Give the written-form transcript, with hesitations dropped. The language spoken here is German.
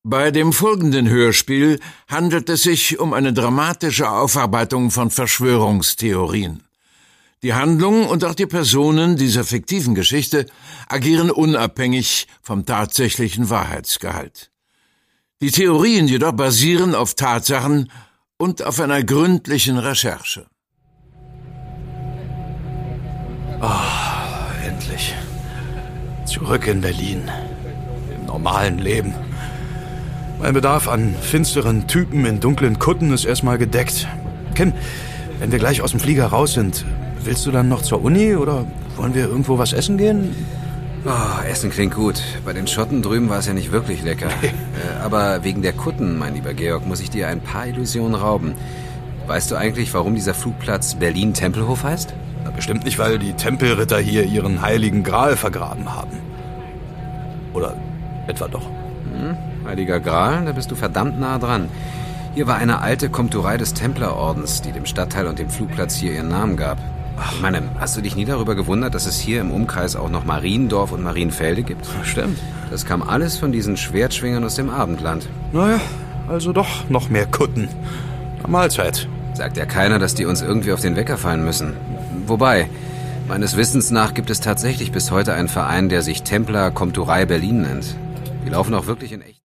Bei dem folgenden Hörspiel handelt es sich um eine dramatische Aufarbeitung von Verschwörungstheorien. Die Handlung und auch die Personen dieser fiktiven Geschichte agieren unabhängig vom tatsächlichen Wahrheitsgehalt. Die Theorien jedoch basieren auf Tatsachen und auf einer gründlichen Recherche. Endlich. Zurück in Berlin. Im normalen Leben. Mein Bedarf an finsteren Typen in dunklen Kutten ist erstmal gedeckt. Kim, wenn wir gleich aus dem Flieger raus sind, willst du dann noch zur Uni oder wollen wir irgendwo was essen gehen? Essen klingt gut. Bei den Schotten drüben war es ja nicht wirklich lecker. Aber wegen der Kutten, mein lieber Georg, muss ich dir ein paar Illusionen rauben. Weißt du eigentlich, warum dieser Flugplatz Berlin-Tempelhof heißt? Na, bestimmt nicht, weil die Tempelritter hier ihren heiligen Gral vergraben haben. Oder etwa doch? Heiliger Gral, da bist du verdammt nah dran. Hier war eine alte Komturei des Templerordens, die dem Stadtteil und dem Flugplatz hier ihren Namen gab. Ich meine, hast du dich nie darüber gewundert, dass es hier im Umkreis auch noch Mariendorf und Marienfelde gibt? Stimmt. Das kam alles von diesen Schwertschwingern aus dem Abendland. Naja, also doch noch mehr Kutten. Na, Mahlzeit. Sagt ja keiner, dass die uns irgendwie auf den Wecker fallen müssen. Wobei, meines Wissens nach gibt es tatsächlich bis heute einen Verein, der sich Templer Komturei Berlin nennt. Die laufen auch wirklich in echt.